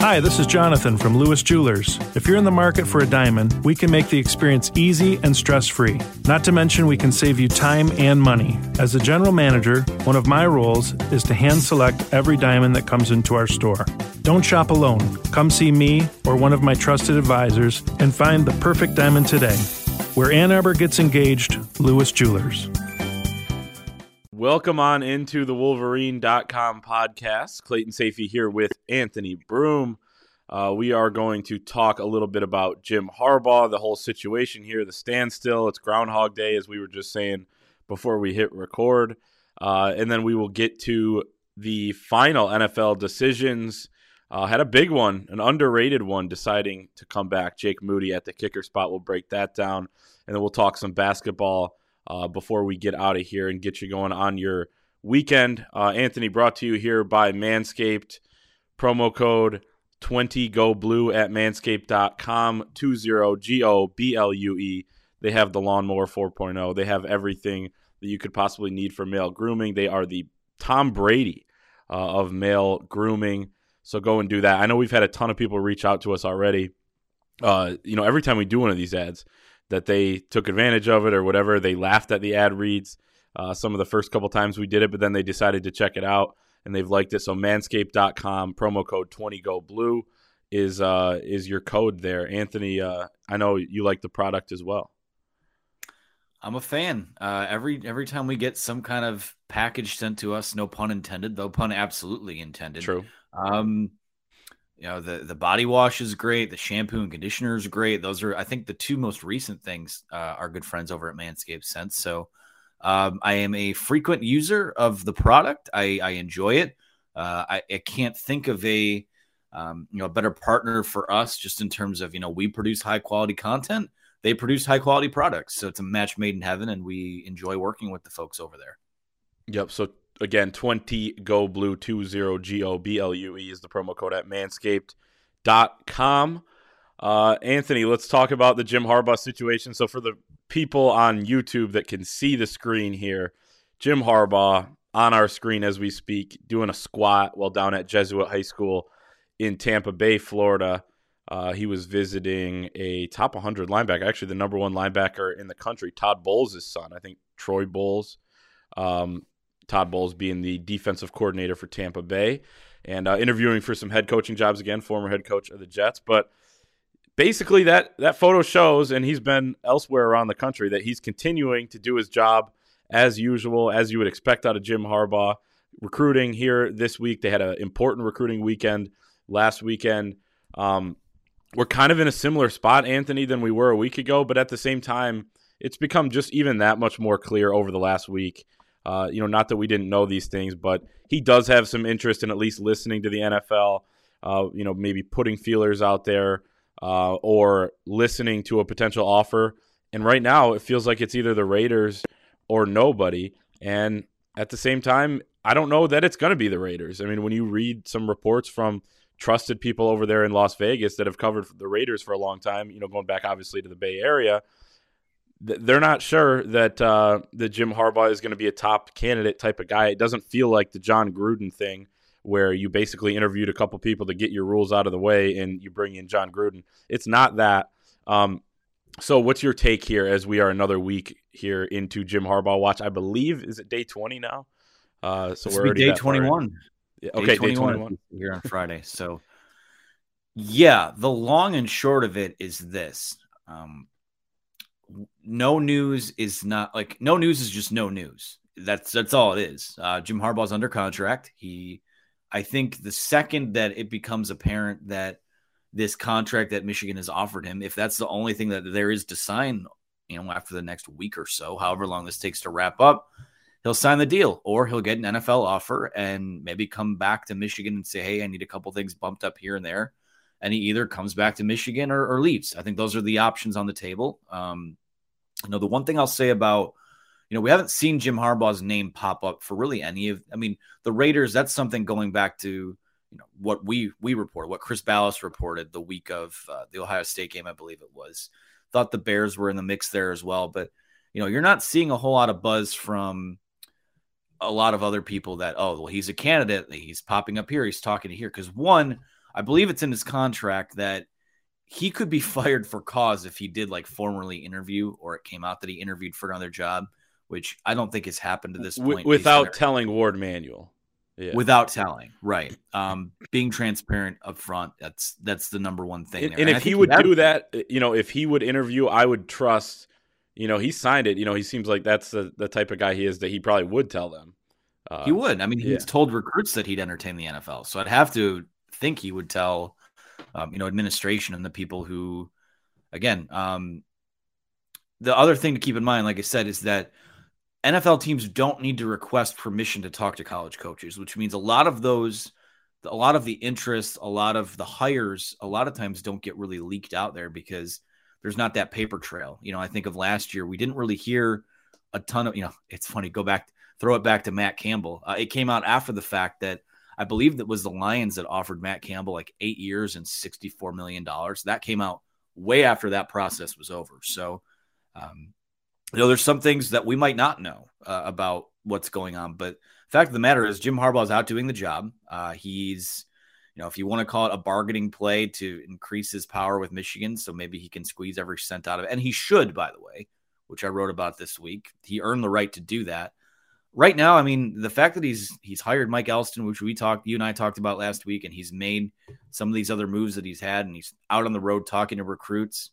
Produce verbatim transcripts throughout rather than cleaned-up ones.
Hi, this is Jonathan from Lewis Jewelers. If you're in the market for a diamond, we can make the experience easy and stress-free. Not to mention we can save you time and money. As a general manager, one of my roles is to hand select every diamond that comes into our store. Don't shop alone. Come see me or one of my trusted advisors and find the perfect diamond today. Where Ann Arbor gets engaged, Lewis Jewelers. Welcome on into the Wolverine dot com podcast. Clayton Sayfie here with Anthony Broom. Uh, we are going to talk a little bit about Jim Harbaugh, the whole situation here, the standstill. It's Groundhog Day, as we were just saying before we hit record. Uh, and then we will get to the final N F L decisions. Uh, had a big one, an underrated one, deciding to come back. Jake Moody at the kicker spot. We'll break that down. And then we'll talk some basketball Uh, before we get out of here and get you going on your weekend. Uh, Anthony, brought to you here by Manscaped. Promo code twenty go blue at manscaped dot com, twenty G O B L U E. They have the Lawnmower four point oh. They have everything that you could possibly need for male grooming. They are the Tom Brady uh, of male grooming. So go and do that. I know we've had a ton of people reach out to us already. Uh, you know, every time we do one of these ads, that they took advantage of it or whatever. They laughed at the ad reads uh, some of the first couple times we did it, but then they decided to check it out, and they've liked it. So manscaped dot com, promo code twenty go blue is uh, is your code there. Anthony, uh, I know you like the product as well. I'm a fan. Uh, every every time we get some kind of package sent to us, no pun intended, though pun absolutely intended. True. Um, You know, the, the body wash is great. The shampoo and conditioner is great. Those are, I think, the two most recent things uh, our good friends over at Manscaped sent. So um, I am a frequent user of the product. I, I enjoy it. Uh, I, I can't think of a, um, you know, a better partner for us just in terms of, you know, we produce high quality content. They produce high quality products. So it's a match made in heaven, and we enjoy working with the folks over there. Yep. So again, twenty go blue, twenty G O B L U E is the promo code at manscaped dot com. Uh, Anthony, let's talk about the Jim Harbaugh situation. So for the people on YouTube that can see the screen here, Jim Harbaugh on our screen as we speak, doing a squat while down at Jesuit High School in Tampa Bay, Florida. Uh, he was visiting a top one hundred linebacker, actually the number one linebacker in the country, Todd Bowles' son, I think Troy Bowles. Um, Todd Bowles being the defensive coordinator for Tampa Bay, and uh, interviewing for some head coaching jobs again, former head coach of the Jets. But basically that that photo shows, and he's been elsewhere around the country, that he's continuing to do his job as usual, as you would expect out of Jim Harbaugh. Recruiting here this week. They had an important recruiting weekend last weekend. Um, we're kind of in a similar spot, Anthony, than we were a week ago, but at the same time, it's become just even that much more clear over the last week. Uh, you know, not that we didn't know these things, but he does have some interest in at least listening to the N F L, uh, you know, maybe putting feelers out there uh, or listening to a potential offer. And right now it feels like it's either the Raiders or nobody. And at the same time, I don't know that it's going to be the Raiders. I mean, when you read some reports from trusted people over there in Las Vegas that have covered the Raiders for a long time, you know, going back obviously to the Bay Area, they're not sure that uh, that Jim Harbaugh is going to be a top candidate type of guy. It doesn't feel like the John Gruden thing where you basically interviewed a couple people to get your rules out of the way and you bring in John Gruden. It's not that. Um, so what's your take here as we are another week here into Jim Harbaugh watch? I believe, is it day twenty now? Uh, so this we're will already be day twenty-one. Yeah, okay, day twenty-one, day twenty-one here on Friday. So, yeah, the long and short of it is this. Um, No news is not like no news is just no news. That's that's all it is. Uh, Jim Harbaugh's under contract. He, I think, the second that it becomes apparent that this contract that Michigan has offered him, if that's the only thing that there is to sign, you know, after the next week or so, however long this takes to wrap up, he'll sign the deal, or he'll get an N F L offer and maybe come back to Michigan and say, "Hey, I need a couple things bumped up here and there." And he either comes back to Michigan or, or leaves. I think those are the options on the table. Um, you know, the one thing I'll say about, you know, we haven't seen Jim Harbaugh's name pop up for really any of, I mean, the Raiders, that's something going back to, you know, what we, we reported, what Chris Ballas reported the week of uh, the Ohio State game, I believe it was. Thought the Bears were in the mix there as well. But, you know, you're not seeing a whole lot of buzz from a lot of other people that, oh, well, he's a candidate. He's popping up here. He's talking to here. Because one, I believe it's in his contract that he could be fired for cause if he did like formally interview, or it came out that he interviewed for another job, which I don't think has happened to this point. Without telling Ward Manuel. Yeah. Without telling, right. Um, being transparent up front, that's that's the number one thing. And, there. and, and if he would do that, you know, if he would interview, I would trust, you know, he signed it. You know, he seems like that's the, the type of guy he is that he probably would tell them. Uh, he would. I mean, he's yeah. told recruits that he'd entertain the N F L. So I'd have to think he would tell, um, you know, administration and the people who, again, um, the other thing to keep in mind, like I said, is that N F L teams don't need to request permission to talk to college coaches, which means a lot of those, a lot of the interest, a lot of the hires, a lot of times don't get really leaked out there because there's not that paper trail. You know, I think of last year, we didn't really hear a ton of, you know, it's funny, go back, throw it back to Matt Campbell. Uh, it came out after the fact that I believe that was the Lions that offered Matt Campbell like eight years and sixty-four million dollars. That came out way after that process was over. So, um, you know, there's some things that we might not know uh, about what's going on, but the fact of the matter is Jim Harbaugh is out doing the job. Uh, he's, you know, if you want to call it a bargaining play to increase his power with Michigan, so maybe he can squeeze every cent out of it. And he should, by the way, which I wrote about this week. He earned the right to do that. Right now, I mean, the fact that he's he's hired Mike Elston, which we talked, you and I talked about last week, and he's made some of these other moves that he's had, and he's out on the road talking to recruits.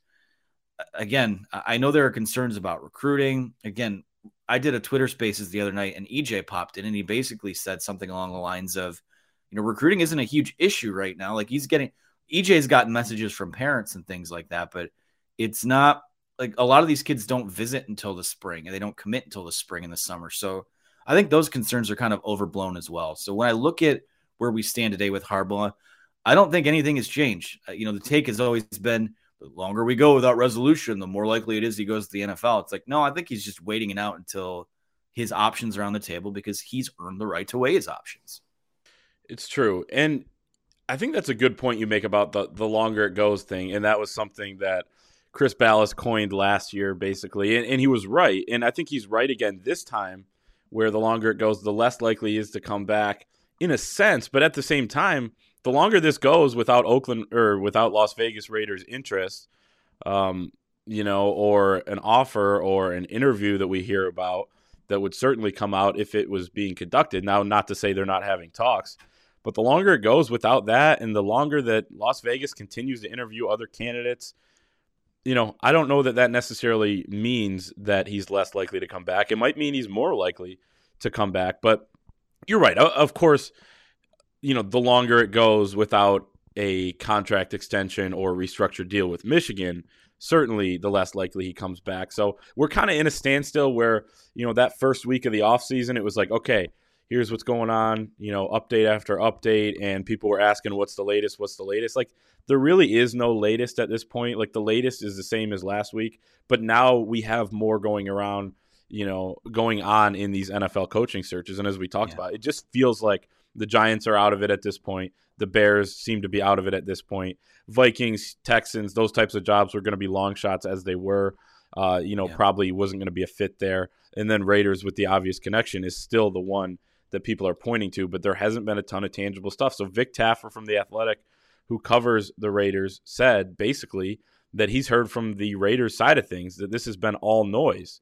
Again, I know there are concerns about recruiting. Again, I did a Twitter Spaces the other night, and E J popped in, and he basically said something along the lines of, you know, recruiting isn't a huge issue right now. Like he's getting, E J's gotten messages from parents and things like that, but it's not like a lot of these kids don't visit until the spring, and they don't commit until the spring and the summer. So I think those concerns are kind of overblown as well. So when I look at where we stand today with Harbaugh, I don't think anything has changed. Uh, you know, the take has always been, the longer we go without resolution, the more likely it is he goes to the N F L. It's like, no, I think he's just waiting it out until his options are on the table because he's earned the right to weigh his options. It's true. And I think that's a good point you make about the, the longer it goes thing. And that was something that Chris Ballas coined last year, basically. And, and he was right. And I think he's right again this time, where the longer it goes, the less likely he is to come back in a sense. But at the same time, the longer this goes without Oakland or without Las Vegas Raiders interest, um, you know, or an offer or an interview that we hear about that would certainly come out if it was being conducted. Now, not to say they're not having talks, but the longer it goes without that and the longer that Las Vegas continues to interview other candidates, you know, I don't know that that necessarily means that he's less likely to come back. It might mean he's more likely to come back, but you're right. Of course, you know, the longer it goes without a contract extension or restructured deal with Michigan, certainly the less likely he comes back. So we're kind of in a standstill where, you know, that first week of the offseason, it was like, okay, here's what's going on, you know, update after update. And people were asking, what's the latest? What's the latest? Like, there really is no latest at this point. Like, the latest is the same as last week, but now we have more going around, you know, going on in these N F L coaching searches. And as we talked yeah. about, it just feels like the Giants are out of it at this point. The Bears seem to be out of it at this point. Vikings, Texans, those types of jobs were going to be long shots as they were. Uh, you know, yeah. probably wasn't going to be a fit there. And then Raiders, with the obvious connection, is still the one that people are pointing to, but there hasn't been a ton of tangible stuff. So Vic Taffer from The Athletic, who covers the Raiders, said basically that he's heard from the Raiders side of things that this has been all noise.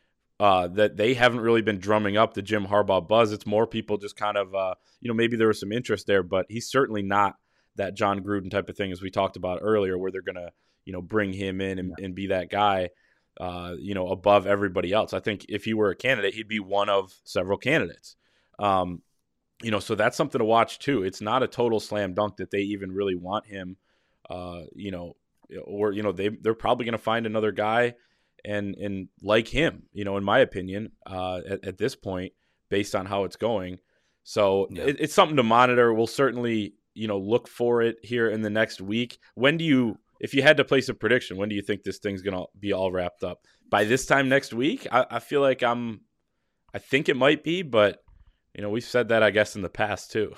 Uh, that they haven't really been drumming up the Jim Harbaugh buzz. It's more people just kind of, uh, you know, maybe there was some interest there, but he's certainly not that John Gruden type of thing, as we talked about earlier, where they're going to, you know, bring him in and, and be that guy, uh, you know, above everybody else. I think if he were a candidate, he'd be one of several candidates. Um, you know, so that's something to watch too. It's not a total slam dunk that they even really want him, uh, you know, or, you know, they, they're probably going to find another guy and and like him, you know, in my opinion, uh, at, at this point, based on how it's going. So yeah. it, it's something to monitor. We'll certainly, you know, look for it here in the next week. When do you, if you had to place a prediction, when do you think this thing's going to be all wrapped up? By this time next week? I, I feel like I'm, I think it might be, but, you know, we've said that, I guess, in the past too.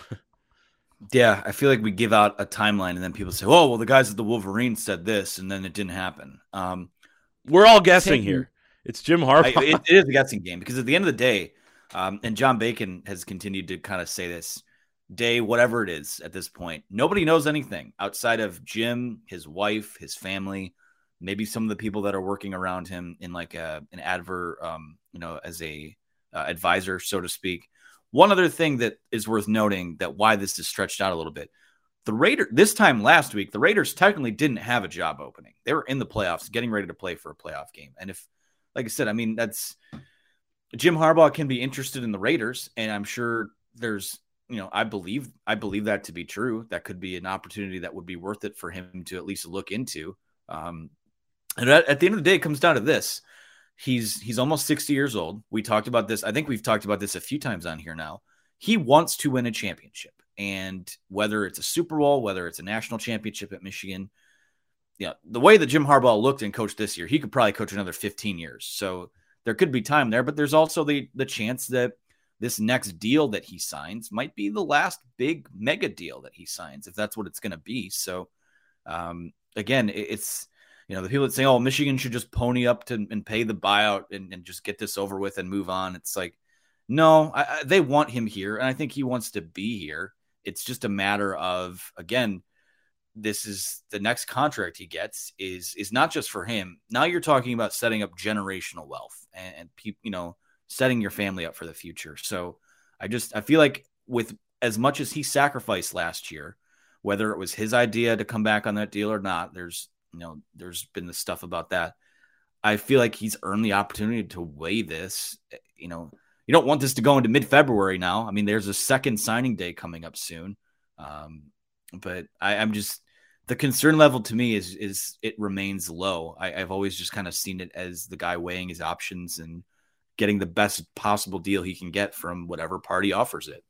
Yeah, I feel like we give out a timeline and then people say, oh, well, the guys at the Wolverines said this, and then it didn't happen. Um, We're all guessing here. It's Jim Harbaugh. I, it, it is a guessing game because at the end of the day, um, and John Bacon has continued to kind of say this, day, whatever it is at this point. Nobody knows anything outside of Jim, his wife, his family, maybe some of the people that are working around him in like a, an adver, um, you know, as a uh, advisor, so to speak. One other thing that is worth noting that why this is stretched out a little bit. The Raiders, this time last week, the Raiders technically didn't have a job opening. They were in the playoffs, getting ready to play for a playoff game. And if, like I said, I mean, that's Jim Harbaugh can be interested in the Raiders, and I'm sure there's, you know, I believe, I believe that to be true. That could be an opportunity that would be worth it for him to at least look into. Um, and at, at the end of the day, it comes down to this. He's, he's almost sixty years old. We talked about this. I think we've talked about this a few times on here now. He wants to win a championship. And whether it's a Super Bowl, whether it's a national championship at Michigan, you know, the way that Jim Harbaugh looked and coached this year, he could probably coach another fifteen years. So there could be time there, but there's also the the chance that this next deal that he signs might be the last big mega deal that he signs, if that's what it's going to be. So um, again, it's, you know, the people that say, oh, Michigan should just pony up to and pay the buyout and, and just get this over with and move on. It's like, no, I, I, they want him here. And I think he wants to be here. It's just a matter of, again, this is the next contract he gets is, is not just for him. Now you're talking about setting up generational wealth and, and people, you know, setting your family up for the future. So I just, I feel like with as much as he sacrificed last year, whether it was his idea to come back on that deal or not, there's, you know, there's been the stuff about that. I feel like he's earned the opportunity to weigh this. You know, you don't want this to go into mid-February now. I mean, there's a second signing day coming up soon. Um, but I, I'm just, the concern level to me is, is it remains low. I, I've always just kind of seen it as the guy weighing his options and getting the best possible deal he can get from whatever party offers it.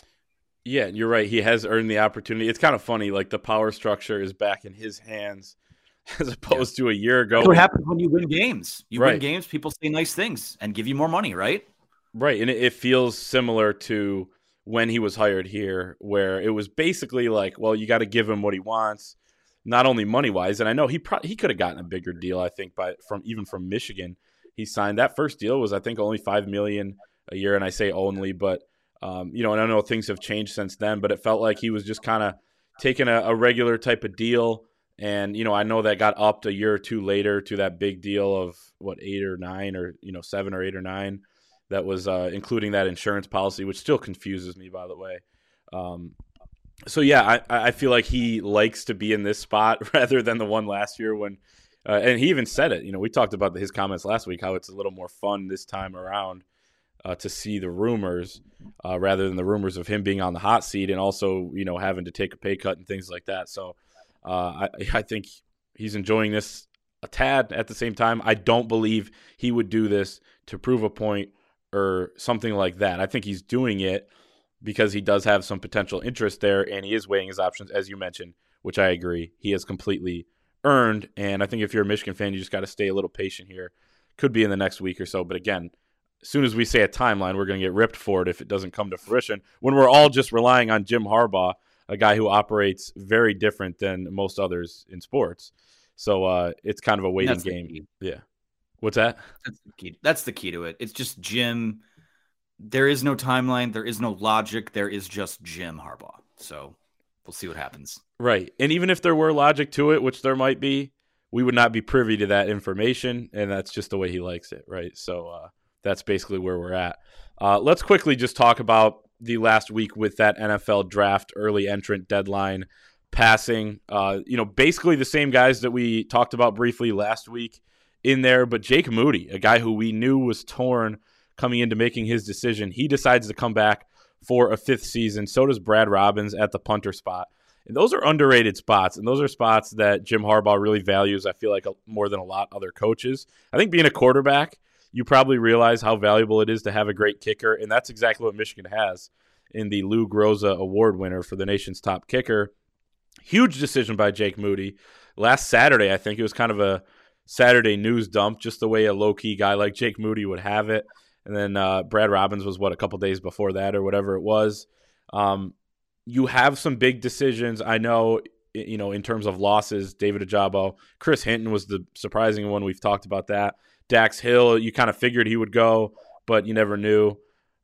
Yeah, you're right. He has earned the opportunity. It's kind of funny. Like the power structure is back in his hands as opposed yeah. to a year ago. That's what happens when you win games. You right. win games, people say nice things and give you more money, right? Right, and it, it feels similar to when he was hired here, where it was basically like, well, you got to give him what he wants, not only money-wise. And I know he pro- he could have gotten a bigger deal, I think, by from even from Michigan. He signed that first deal was, I think, only five million dollars a year, and I say only, but um, you know, and I know things have changed since then, but it felt like he was just kind of taking a, a regular type of deal. And, you know, I know that got upped a year or two later to that big deal of, what, eight or nine or, you know, seven or eight or nine. That was uh, including that insurance policy, which still confuses me, by the way. Um, so, yeah, I, I feel like he likes to be in this spot rather than the one last year when uh, – and he even said it. You know, we talked about his comments last week, how it's a little more fun this time around uh, to see the rumors uh, rather than the rumors of him being on the hot seat and also, you know, having to take a pay cut and things like that. So uh, I, I think he's enjoying this a tad at the same time. I don't believe he would do this to prove a point or something like that. I think he's doing it because he does have some potential interest there, and he is weighing his options, as you mentioned, which I agree. He has completely earned, and I think if you're a Michigan fan, you just got to stay a little patient here. Could be in the next week or so, but again, as soon as we say a timeline, we're going to get ripped for it if it doesn't come to fruition, when we're all just relying on Jim Harbaugh, a guy who operates very different than most others in sports. So uh, it's kind of a waiting That's game. Yeah. What's that? That's the key. That's the key to it. It's just Jim. There is no timeline. There is no logic. There is just Jim Harbaugh. So we'll see what happens. Right. And even if there were logic to it, which there might be, we would not be privy to that information. And that's just the way he likes it. Right. So uh, that's basically where we're at. Uh, let's quickly just talk about the last week with that N F L draft early entrant deadline passing. Uh, you know, basically the same guys that we talked about briefly last week in there, but Jake Moody, a guy who we knew was torn coming into making his decision, he decides to come back for a fifth season. So does Brad Robbins at the punter spot. And those are underrated spots, and those are spots that Jim Harbaugh really values, I feel like, more than a lot of other coaches. I think being a quarterback, you probably realize how valuable it is to have a great kicker, and that's exactly what Michigan has in the Lou Groza Award winner for the nation's top kicker. Huge decision by Jake Moody. Last Saturday, I think it was kind of a Saturday news dump, just the way a low-key guy like Jake Moody would have it. And then uh, Brad Robbins was, what, a couple days before that or whatever it was. Um, you have some big decisions. I know, you know, in terms of losses, David Ojabo. Chris Hinton was the surprising one. We've talked about that. Dax Hill, you kind of figured he would go, but you never knew.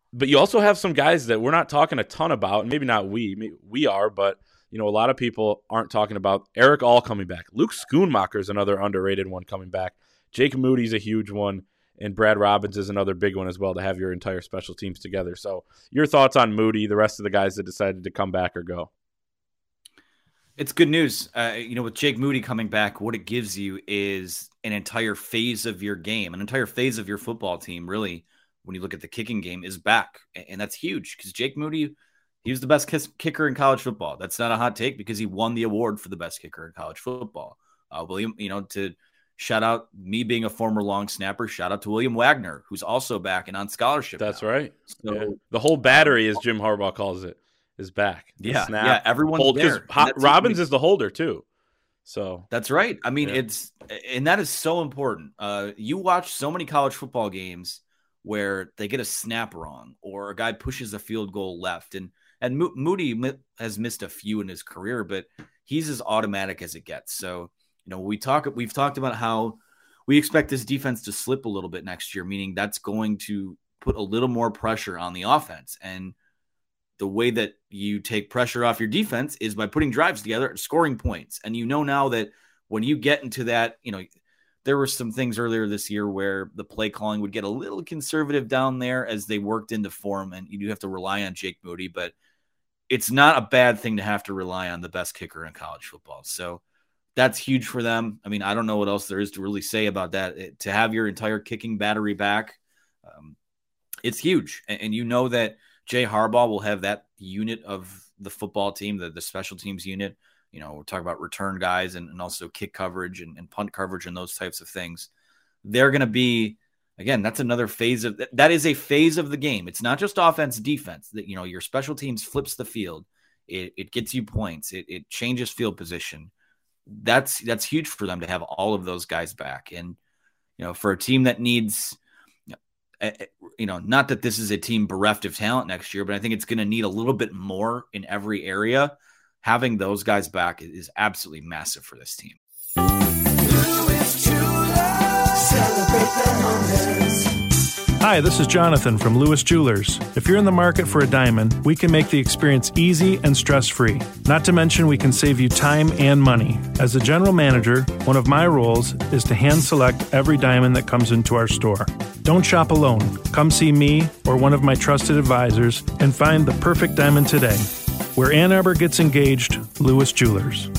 but you also have some guys that we're not talking a ton about, and maybe not we, maybe we are, but you know, a lot of people aren't talking about Eric All coming back. Luke Schoonmaker is another underrated one coming back. Jake Moody's a huge one, and Brad Robbins is another big one as well to have your entire special teams together. So your thoughts on Moody, the rest of the guys that decided to come back or go? It's good news. Uh, you know, with Jake Moody coming back, what it gives you is an entire phase of your game, an entire phase of your football team, really, when you look at the kicking game, is back. And that's huge because Jake Moody, he was the best kiss- kicker in college football. That's not a hot take because he won the award for the best kicker in college football. Uh, William, you know, to shout out me being a former long snapper, shout out to William Wagner, who's also back and on scholarship. That's now. right. So yeah. The whole battery, as Jim Harbaugh calls it, is back. The yeah, snap, yeah, everyone's hold, there. Ho- Robbins is the holder too. So that's right. I mean, yeah. it's and that is so important. Uh, you watch so many college football games where they get a snap wrong or a guy pushes a field goal left, and and Mo- Moody has missed a few in his career, but he's as automatic as it gets. So you know, we talk we've talked about how we expect this defense to slip a little bit next year, meaning that's going to put a little more pressure on the offense. And the way that you take pressure off your defense is by putting drives together and scoring points. And you know now that when you get into that, you know, there were some things earlier this year where the play calling would get a little conservative down there as they worked into form, and you do have to rely on Jake Moody, but it's not a bad thing to have to rely on the best kicker in college football. So that's huge for them. I mean, I don't know what else there is to really say about that. It, to have your entire kicking battery back, um, it's huge. And, and you know that Jay Harbaugh will have that unit of the football team, the, the special teams unit. You know, we're talking about return guys and, and also kick coverage and, and punt coverage and those types of things. They're going to be, again, that's another phase of – that is a phase of the game. It's not just offense, defense. That, you know, your special teams flips the field. It, it gets you points. It, it changes field position. That's that's huge for them to have all of those guys back. And, you know, for a team that needs – you know, not that this is a team bereft of talent next year, but I think it's going to need a little bit more in every area. Having those guys back is absolutely massive for this team. Hi, this is Jonathan from Lewis Jewelers. If you're in the market for a diamond, we can make the experience easy and stress-free. Not to mention we can save you time and money. As a general manager, one of my roles is to hand select every diamond that comes into our store. Don't shop alone. Come see me or one of my trusted advisors and find the perfect diamond today. Where Ann Arbor gets engaged, Lewis Jewelers.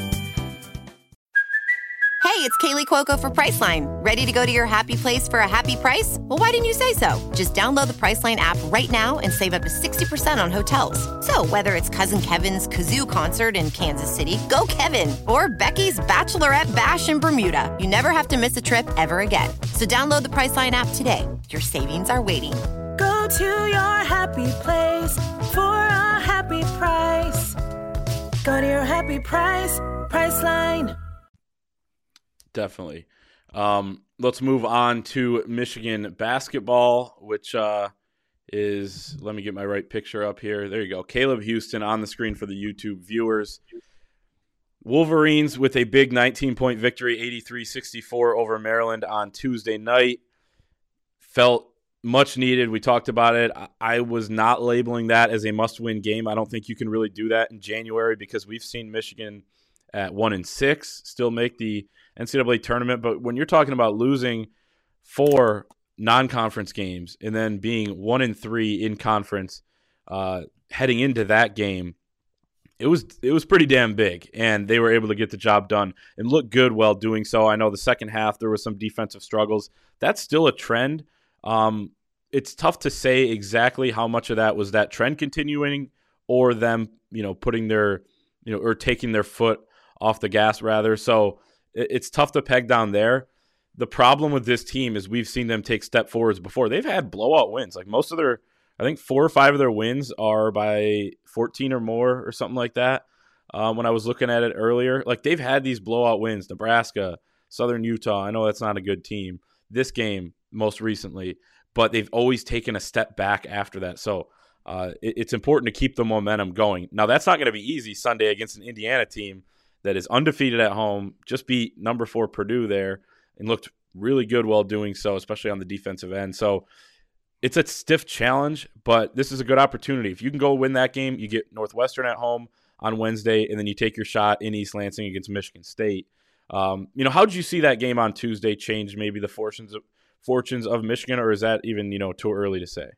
Hey, it's Kaylee Cuoco for Priceline. Ready to go to your happy place for a happy price? Well, why didn't you say so? Just download the Priceline app right now and save up to sixty percent on hotels. So whether it's Cousin Kevin's Kazoo Concert in Kansas City, go Kevin, or Becky's Bachelorette Bash in Bermuda, you never have to miss a trip ever again. So download the Priceline app today. Your savings are waiting. Go to your happy place for a happy price. Go to your happy price, Priceline. Definitely. Um, let's move on to Michigan basketball, which uh, is, let me get my right picture up here. There you go. Caleb Houston on the screen for the YouTube viewers. Wolverines with a big nineteen-point victory, eighty-three sixty-four over Maryland on Tuesday night. Felt much needed. We talked about it. I was not labeling that as a must-win game. I don't think you can really do that in January because we've seen Michigan at one and six still make the N C double A tournament. But when you're talking about losing four non-conference games and then being one and three in conference, uh, heading into that game, it was it was pretty damn big, and they were able to get the job done and look good while doing so. I know the second half there was some defensive struggles. That's still a trend. Um, it's tough to say exactly how much of that was that trend continuing or them, you know, putting their, you know, or taking their foot off the gas rather. So it, it's tough to peg down there. The problem with this team is we've seen them take step forwards before. They've had blowout wins. Like most of their, I think four or five of their wins are by fourteen or more or something like that. Um, when I was looking at it earlier, like they've had these blowout wins, Nebraska, Southern Utah. I know that's not a good team. This game most recently, but they've always taken a step back after that. So uh, it, it's important to keep the momentum going. Now, that's not going to be easy Sunday against an Indiana team that is undefeated at home, just beat number four Purdue there and looked really good while doing so, especially on the defensive end. So it's a stiff challenge, but this is a good opportunity. If you can go win that game, you get Northwestern at home on Wednesday, and then you take your shot in East Lansing against Michigan State. Um, you know, how did you see that game on Tuesday change maybe the fortunes of, fortunes of Michigan, or is that even, you know, too early to say?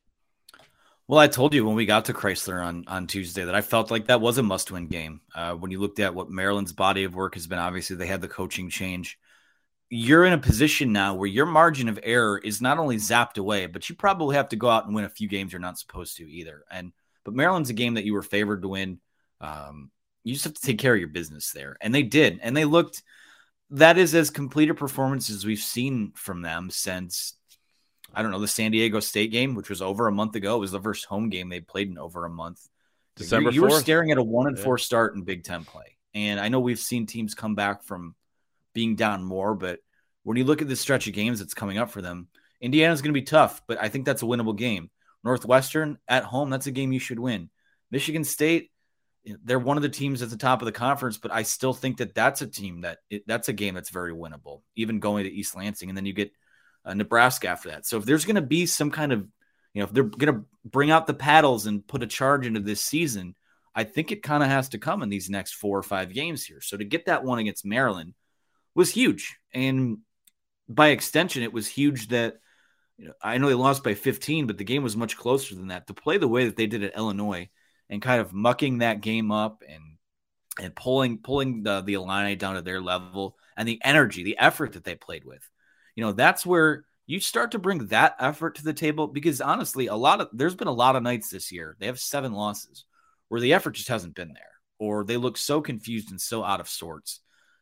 Well, I told you when we got to Chrysler on, on Tuesday that I felt like that was a must-win game. Uh, when you looked at what Maryland's body of work has been, obviously they had the coaching change. You're in a position now where your margin of error is not only zapped away, but you probably have to go out and win a few games you're not supposed to either. And but Maryland's a game that you were favored to win. Um, you just have to take care of your business there. And they did. And they looked – that is as complete a performance as we've seen from them since – I don't know, the San Diego State game, which was over a month ago. It was the first home game they played in over a month. December fourth. You were staring at a one and yeah. four start in Big Ten play. And I know we've seen teams come back from being down more, but when you look at the stretch of games that's coming up for them, Indiana's going to be tough, but I think that's a winnable game. Northwestern at home, that's a game you should win. Michigan State, they're one of the teams at the top of the conference, but I still think that that's a team that it, that's a game that's very winnable, even going to East Lansing. And then you get Uh, Nebraska after that. So if there's going to be some kind of, you know, if they're going to bring out the paddles and put a charge into this season, I think it kind of has to come in these next four or five games here. So to get that one against Maryland was huge. And by extension, it was huge that, you know, I know they lost by fifteen, but the game was much closer than that. To play the way that they did at Illinois and kind of mucking that game up and and pulling pulling the, the Illini down to their level and the energy, the effort that they played with. You know, that's where you start to bring that effort to the table because honestly, a lot of there's been a lot of nights this year. They have seven losses where the effort just hasn't been there, or they look so confused and so out of sorts.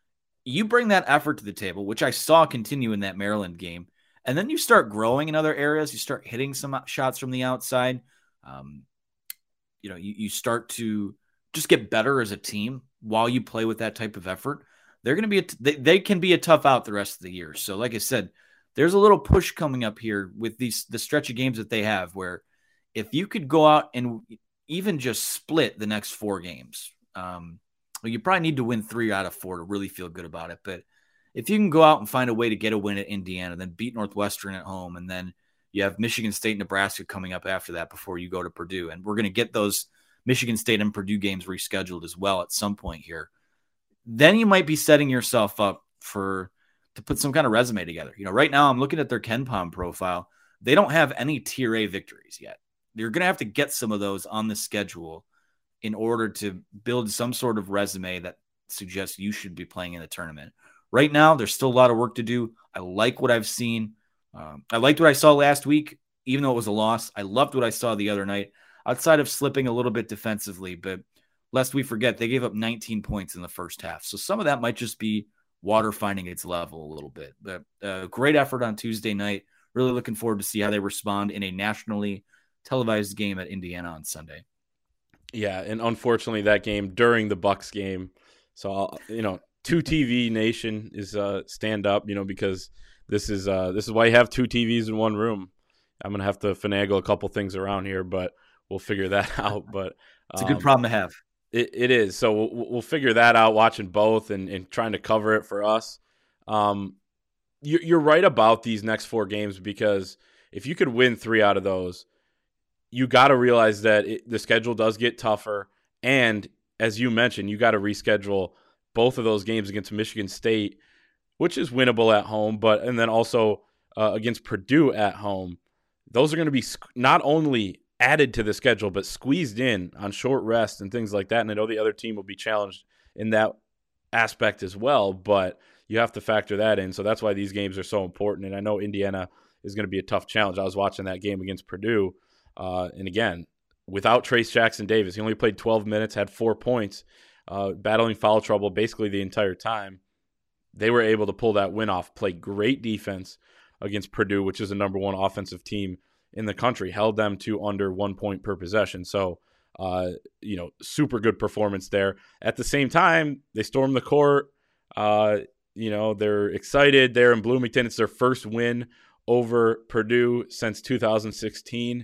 You bring that effort to the table, which I saw continue in that Maryland game, and then you start growing in other areas. You start hitting some shots from the outside. Um, you know, you, you start to just get better as a team while you play with that type of effort. They're going to be, a, they, they can be a tough out the rest of the year. So like I said, there's a little push coming up here with these, the stretch of games that they have where if you could go out and even just split the next four games, um, well, you probably need to win three out of four to really feel good about it. But if you can go out and find a way to get a win at Indiana, then beat Northwestern at home, and then you have Michigan State, Nebraska coming up after that before you go to Purdue. And we're going to get those Michigan State and Purdue games rescheduled as well at some point here. Then you might be setting yourself up for to put some kind of resume together. You know, right now I'm looking at their KenPom profile. They don't have any Tier A victories yet. You're going to have to get some of those on the schedule in order to build some sort of resume that suggests you should be playing in the tournament. Right now, there's still a lot of work to do. I like what I've seen. Um, I liked what I saw last week, even though it was a loss. I loved what I saw the other night, outside of slipping a little bit defensively, but lest we forget, they gave up nineteen points in the first half. So some of that might just be water finding its level a little bit. But uh, great effort on Tuesday night. Really looking forward to see how they respond in a nationally televised game at Indiana on Sunday. Yeah, and unfortunately that game during the Bucks game. So, I'll, you know, two T V Nation is uh, stand up, you know, because this is uh, this is why you have two T Vs in one room. I'm going to have to finagle a couple things around here, but we'll figure that out. But um, it's a good problem to have. It, it is. So we'll, we'll figure that out watching both and, and trying to cover it for us. Um, you, you're right about these next four games because if you could win three out of those, you got to realize that it, the schedule does get tougher. And as you mentioned, you got to reschedule both of those games against Michigan State, which is winnable at home, but and then also uh, against Purdue at home. Those are going to be not only added to the schedule, but squeezed in on short rest and things like that. And I know the other team will be challenged in that aspect as well, but you have to factor that in. So that's why these games are so important. And I know Indiana is going to be a tough challenge. I was watching that game against Purdue. Uh, and again, without Trace Jackson Davis, he only played twelve minutes, had four points, uh, battling foul trouble basically the entire time. They were able to pull that win off, play great defense against Purdue, which is the number one offensive team in the country, held them to under one point per possession. So, uh, you know, super good performance there. At the same time, they stormed the court. Uh, you know, they're excited. They're in Bloomington. It's their first win over Purdue since two thousand sixteen.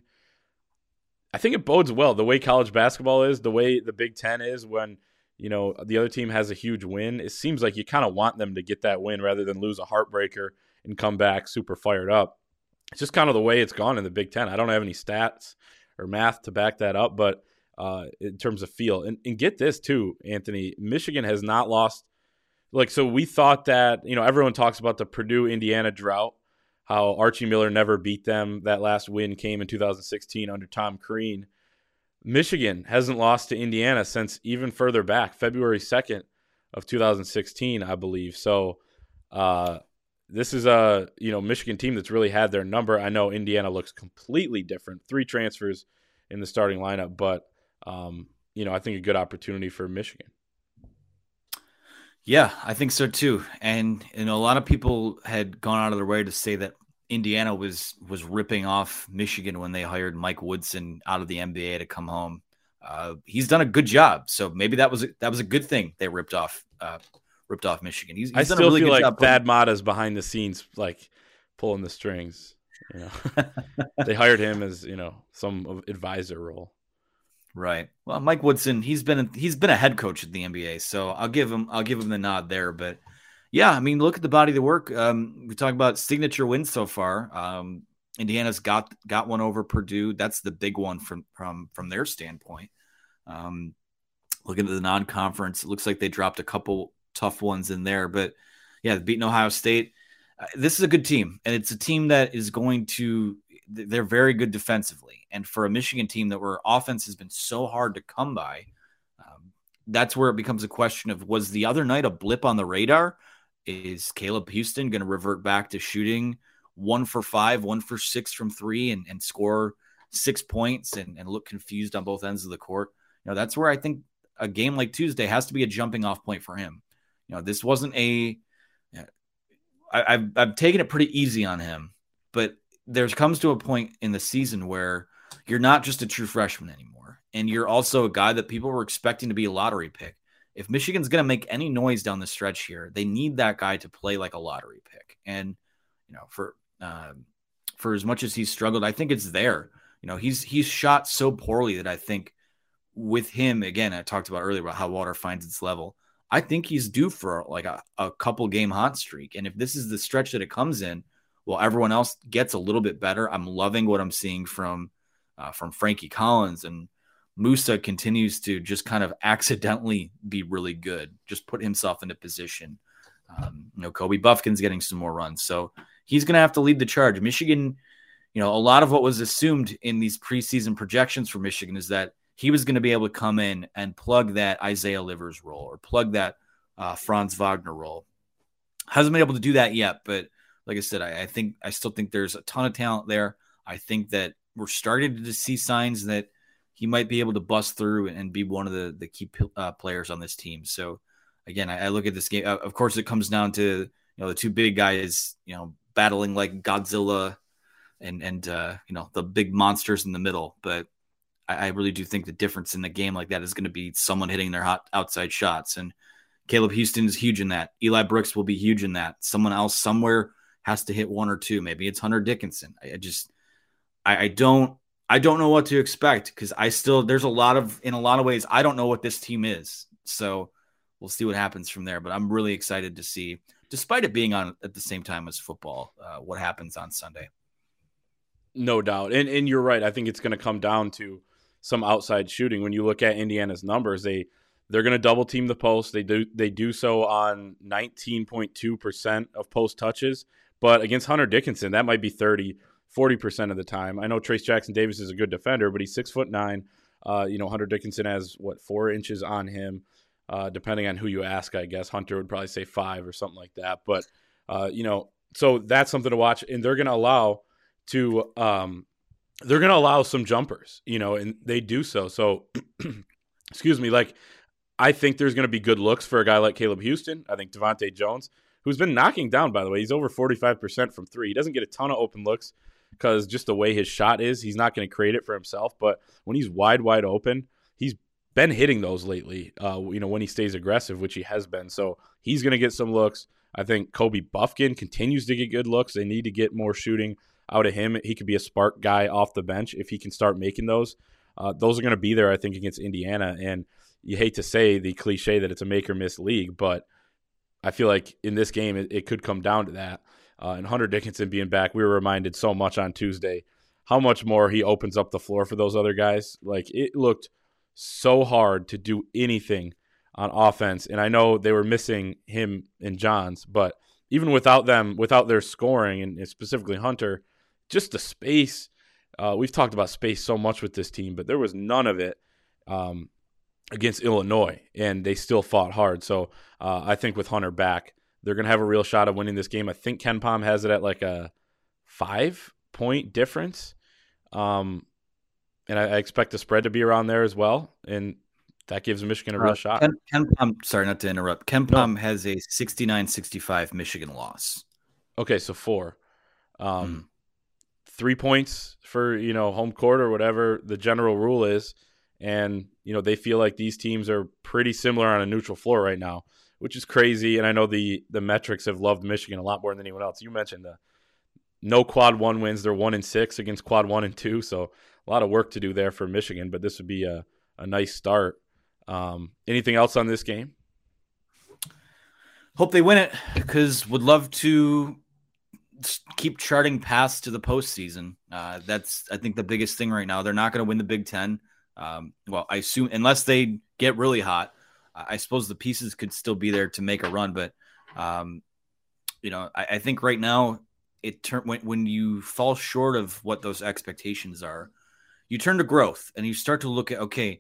I think it bodes well. The way college basketball is, the way the Big Ten is when, you know, the other team has a huge win, it seems like you kind of want them to get that win rather than lose a heartbreaker and come back super fired up. it's just kind of the way it's gone in the Big Ten. I don't have any stats or math to back that up, but uh, in terms of feel. And, and get this too, Anthony, Michigan has not lost. Like, so we thought that, you know, everyone talks about the Purdue-Indiana drought, how Archie Miller never beat them. That last win came in two thousand sixteen under Tom Crean. Michigan hasn't lost to Indiana since even further back, February second of two thousand sixteen, I believe. So uh, this is a, you know, Michigan team that's really had their number. I know Indiana looks completely different. Three transfers in the starting lineup, but, um, you know, I think a good opportunity for Michigan. Yeah, I think so too. And, you know, a lot of people had gone out of their way to say that Indiana was was ripping off Michigan when they hired Mike Woodson out of the N B A to come home. Uh, he's done a good job, so maybe that was a, that was a good thing. They ripped off uh, ripped off Michigan. He's, he's I done still a really feel good like job Thad Matta's behind the scenes, like pulling the strings. You know, they hired him as, you know, some advisor role. Right. Well, Mike Woodson, he's been he's been a head coach at the N B A, so I'll give him I'll give him the nod there. But yeah, I mean, look at the body of the work. Um, we talk about signature wins so far. Um, Indiana's got got one over Purdue. That's the big one from from from their standpoint. Um, looking at the non-conference, it looks like they dropped a couple tough ones in there. But yeah, beating Ohio State. Uh, this is a good team, and it's a team that is going to. They're very good defensively. And for a Michigan team that where offense has been so hard to come by, um, that's where it becomes a question of, was the other night a blip on the radar? Is Caleb Houston going to revert back to shooting one for five, one for six from three and, and score six points and, and look confused on both ends of the court? You know, that's where I think a game like Tuesday has to be a jumping off point for him. You know, this wasn't a, you know, I, I've, I've taken it pretty easy on him, but there comes to a point in the season where you're not just a true freshman anymore. And you're also a guy that people were expecting to be a lottery pick. If Michigan's going to make any noise down the stretch here, they need that guy to play like a lottery pick. And, you know, for, um, for as much as he's struggled, I think it's there. You know, he's, he's shot so poorly that I think with him, again, I talked about earlier about how water finds its level. I think he's due for like a, a couple game hot streak. And if this is the stretch that it comes in, well, everyone else gets a little bit better. I'm loving what I'm seeing from uh, from Frankie Collins, and Musa continues to just kind of accidentally be really good, just put himself into position. Um, you know, Kobe Buffkin's getting some more runs, so he's going to have to lead the charge. Michigan, you know, a lot of what was assumed in these preseason projections for Michigan is that he was going to be able to come in and plug that Isaiah Livers role or plug that uh, Franz Wagner role. Hasn't been able to do that yet, but like I said, I, I think I still think there's a ton of talent there. I think that we're starting to see signs that he might be able to bust through and, and be one of the, the key uh, players on this team. So again, I, I look at this game. Uh, of course, it comes down to, you know, the two big guys, you know, battling like Godzilla and, and uh, you know, the big monsters in the middle. But I, I really do think the difference in the game like that is going to be someone hitting their hot outside shots. And Caleb Houston is huge in that. Eli Brooks will be huge in that. Someone else somewhere has to hit one or two. Maybe it's Hunter Dickinson. I, I just, I, I don't, I don't know what to expect because I still, there's a lot of, in a lot of ways, I don't know what this team is. So we'll see what happens from there. But I'm really excited to see, despite it being on at the same time as football, uh, what happens on Sunday. No doubt. And and you're right. I think it's going to come down to some outside shooting. When you look at Indiana's numbers, they, they're going to double team the post. They do, they do so on nineteen point two percent of post touches. But against Hunter Dickinson, that might be thirty, forty percent of the time. I know Trace Jackson Davis is a good defender, but he's six foot nine. Uh, you know, Hunter Dickinson has, what, four inches on him, uh, depending on who you ask, I guess. Hunter would probably say five or something like that. But, uh, you know, so that's something to watch. And they're going to allow to um, – they're going to allow some jumpers, you know, and they do so. So, excuse me, like, I think there's going to be good looks for a guy like Caleb Houston. I think Devontae Jones – who's been knocking down, by the way. He's over forty-five percent from three. He doesn't get a ton of open looks because just the way his shot is, he's not going to create it for himself. But when he's wide, wide open, he's been hitting those lately, uh, you know, when he stays aggressive, which he has been. So he's going to get some looks. I think Kobe Buffkin continues to get good looks. They need to get more shooting out of him. He could be a spark guy off the bench if he can start making those. Uh, those are going to be there, I think, against Indiana. And you hate to say the cliche that it's a make or miss league, but I feel like in this game, it, it could come down to that. uh, and Hunter Dickinson being back, we were reminded so much on Tuesday how much more he opens up the floor for those other guys. Like, it looked so hard to do anything on offense, and I know they were missing him and Johns, but even without them, without their scoring, and specifically Hunter, just the space. Uh, we've talked about space so much with this team, but there was none of it um, against Illinois, and they still fought hard. So uh, I think with Hunter back, they're going to have a real shot of winning this game. I think Ken Pom has it at like a five-point difference, um, and I, I expect the spread to be around there as well, and that gives Michigan a real uh, shot. Ken, Ken Pom, sorry, not to interrupt. Ken Pom no. has a sixty-nine sixty-five Michigan loss. Okay, so four. Um, mm. Three points for, you know, home court or whatever the general rule is. And, you know, they feel like these teams are pretty similar on a neutral floor right now, which is crazy. And I know the the metrics have loved Michigan a lot more than anyone else. You mentioned the no quad one wins. They're one and six against quad one and two. So a lot of work to do there for Michigan, but this would be a, a nice start. Um, anything else on this game? Hope they win it, because would love to keep charting paths to the postseason. Uh, that's, I think, the biggest thing right now. They're not going to win the Big Ten. Um, well, I assume unless they get really hot, I suppose the pieces could still be there to make a run. But, um, you know, I, I think right now it turn when, when you fall short of what those expectations are, you turn to growth and you start to look at, okay,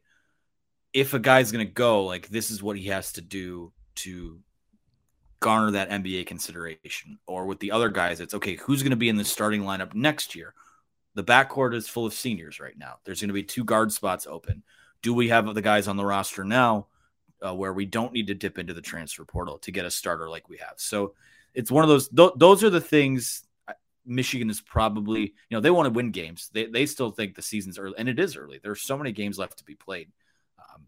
if a guy's going to go, like, this is what he has to do to garner that N B A consideration. Or with the other guys, it's okay, who's going to be in the starting lineup next year? The backcourt is full of seniors right now. There's going to be two guard spots open. Do we have the guys on the roster now uh, where we don't need to dip into the transfer portal to get a starter like we have? So it's one of those, th- those are the things Michigan is probably, you know, they want to win games. They they still think the season's early, and it is early. There's so many games left to be played. Um,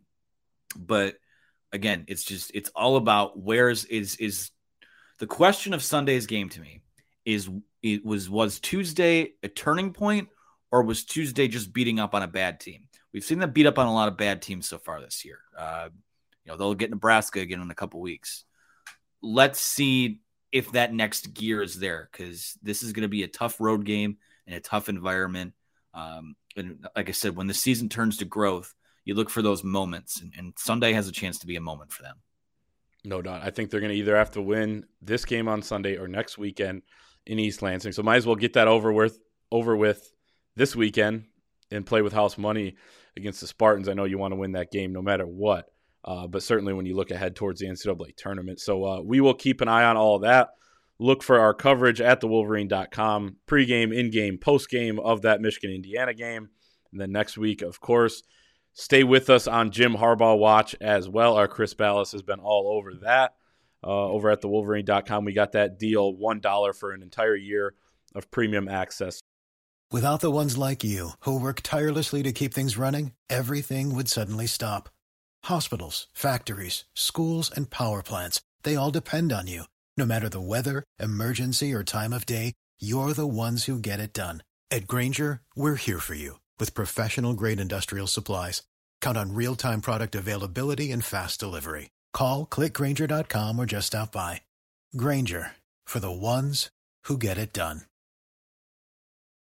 but again, it's just, it's all about where's is, is the question of Sunday's game to me is, it was, was Tuesday a turning point, or was Tuesday just beating up on a bad team? We've seen them beat up on a lot of bad teams so far this year. Uh, you know, they'll get Nebraska again in a couple weeks. Let's see if that next gear is there, because this is going to be a tough road game and a tough environment. Um, and like I said, when the season turns to growth, you look for those moments, and, and Sunday has a chance to be a moment for them. No doubt. I think they're going to either have to win this game on Sunday or next weekend in East Lansing. So might as well get that over with, over with this weekend and play with house money against the Spartans. I know you want to win that game no matter what, uh, but certainly when you look ahead towards the N C double A tournament. So uh, we will keep an eye on all of that. Look for our coverage at the wolverine dot com, pregame, in-game, postgame of that Michigan-Indiana game. And then next week, of course, stay with us on Jim Harbaugh Watch as well. Our Chris Ballas has been all over that. Uh, over at the wolverine dot com, we got that deal, one dollar for an entire year of premium access. Without the ones like you, who work tirelessly to keep things running, everything would suddenly stop. Hospitals, factories, schools, and power plants, they all depend on you. No matter the weather, emergency, or time of day, you're the ones who get it done. At Grainger, we're here for you with professional-grade industrial supplies. Count on real-time product availability and fast delivery. Call, click Grainger dot com, or just stop by. Grainger, for the ones who get it done.